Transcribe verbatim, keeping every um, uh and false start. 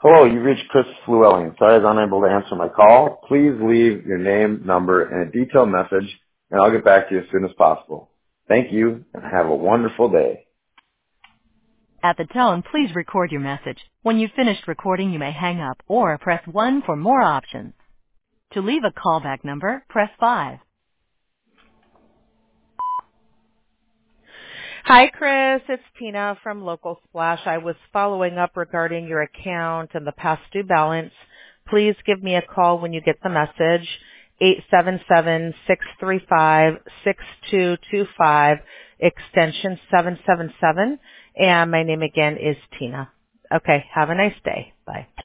Hello, you've reached Chris Llewellyn. Sorry I was unable to answer my call. Please leave your name, number, and a detailed message, and I'll get back to you as soon as possible. Thank you, and have a wonderful day. At the tone, please record your message. When you've finished recording, you may hang up or press one for more options. To leave a callback number, press five. Hi, Chris. It's Tina from Local Splash. I was following up regarding your account and the past due balance. Please give me a call when you get the message, eight seven seven, six three five, six two two five, extension seven seven seven. And my name again is Tina. Okay, have a nice day. Bye.